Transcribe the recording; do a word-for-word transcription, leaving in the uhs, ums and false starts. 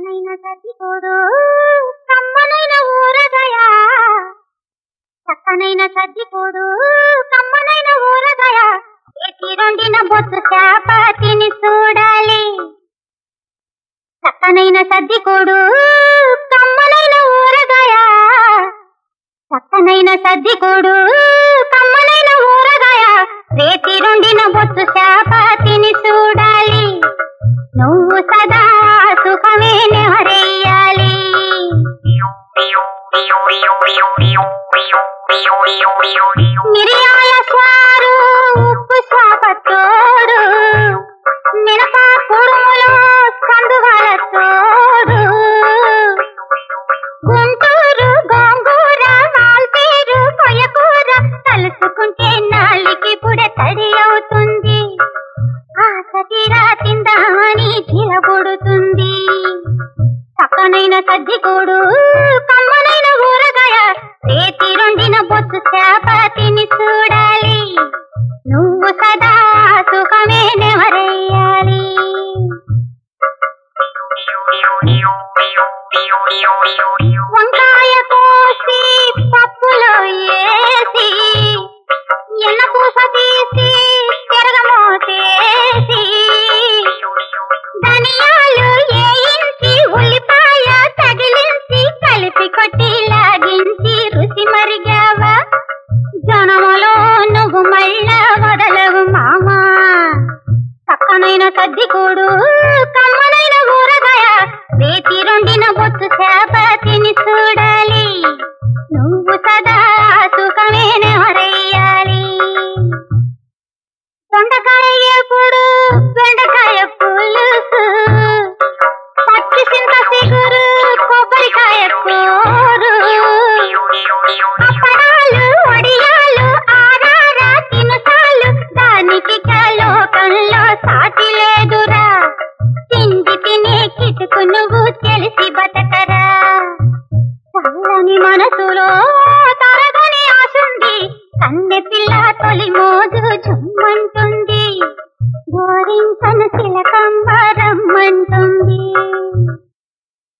చక్కనైన సద్దికోడు కమ్మనైన ఊరగాయ చక్కనైన సద్దికోడు కమ్మనైన ఊరగాయ ఎత్తి రొండిన బొత్తు చేప తిని చూడాలి. చక్కనైన సద్దికోడు కమ్మనైన ఊరగాయ చక్కనైన సద్దికోడు కమ్మనైన ఊరగాయ రేతి రొండిన బొత్తు చేప తిని చూడాలి. నువ్వు సదా సుఖమే నెవరెయ్యాలి. మిరియాల సారు ఉప్పు చాపతోడు మిరప కుడుములు కందువల తోడు గుంటూరు గోంగూర మాల్పేరు కొయ్యకూర కలుసుకుంటే నాలికి పుడే తడి అవుతుంది. ఆసతిరా తిందామని జిలబుడుతుంది. చక్కనైన సద్దికోడు కమ్మనైన ఊరగాయ రేతి రొండిన బొత్తు చేప తిని చూడాలి. నువ్వు సదా సుఖమే నెవరెయ్యాలి. వంకాయ కోసి పప్పులో వేసి ఎన్న పూస తీసి తిరగమోసేసి ధనియాలు వేయించి ఉల్లిపాయ తగిలించి కలిపి కొట్టి లాగించి రుచి మరిగావా. జనములో నువ్వు మళ్ళా వదలవు మామా. చక్కనైన సద్దికోడు కమ్మనైన ఊరగాయ రేతి రొండిన బొత్తు చేప తిని చూడాలి. నువ్వు సదా సుఖమే నెవరెయ్యాలి. దొండకాయ ఎప్పుడు బెండకాయ పులుసు పచ్చి చింత సిగురు కొబ్బరికాయ కూరు అప్పడాలు వడియాలు ఆరారా తినుసాలు దానికి లోకంలో సాటి లేదురా. తిండి తినే కిటుకు నువ్వు తెలిసి బతకరా. చల్లని మనసులో తరగని ఆశుంది. కన్నె పిల్ల తొలి మోజు జుమ్మంటుంది. గోరింకను తిలకమ్మ రమ్మంటుంది.